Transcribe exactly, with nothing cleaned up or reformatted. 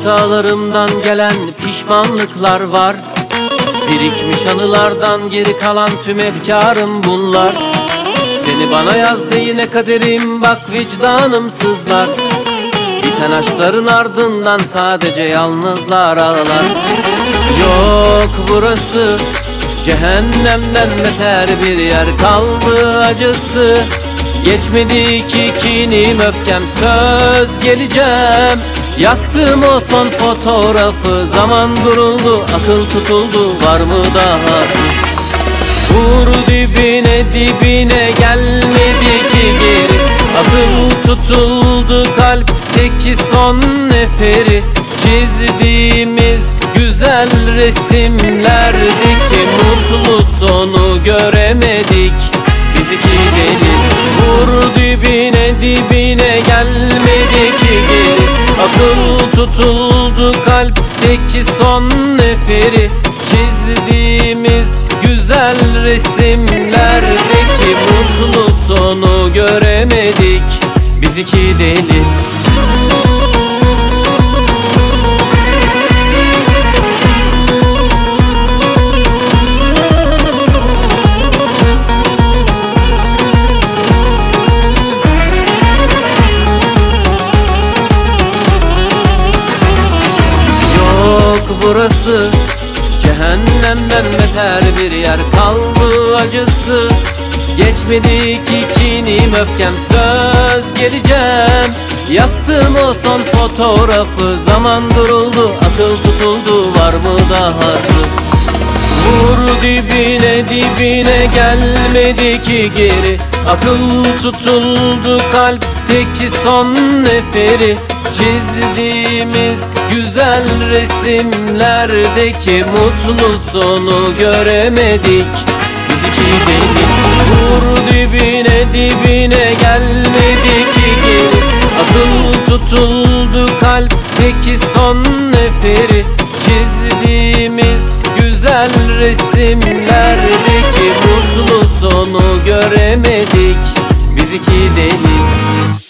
Hatalarımdan gelen pişmanlıklar var. Birikmiş anılardan geri kalan tüm efkarım bunlar. Seni bana yazdı yine kaderim, bak vicdanım sızlar. Biten aşkların ardından sadece yalnızlar ağlar. Yok, burası cehennemden beter bir yer, kaldı acısı. Geçmedi ki kinim öfkem, söz geleceğim. Yaktım o son fotoğrafı, zaman duruldu, akıl tutuldu, var mı dahası? Vur dibine dibine, gelmedi ki geri. Akıl tutuldu, kalpteki son neferi. Çizdiğimiz güzel resimlerdeki mutlu sonu göremedik biz iki deli. Vur dibine dibine, gelmedi ki geri. Akıl tutuldu, kalpteki son neferi. Çizdiğimiz güzel resimlerdeki mutlu sonu göremedik biz iki deli. Burası cehennemden beter bir yer, kaldı acısı. Geçmedi ki kinim öfkem, söz geleceğim. Yaktım o son fotoğrafı, zaman duruldu, akıl tutuldu, var mı dahası? Vur dibine dibine, gelmedi ki geri. Akıl tutuldu, kalpteki son neferi. Çizdiğimiz güzel resimlerdeki mutlu sonu göremedik biz iki deli. Vur dibine dibine, gelmedi ki geri. Akıl tutuldu, kalpteki son neferi. Çizdiğimiz güzel resimlerdeki mutlu sonu göremedik biz iki deli.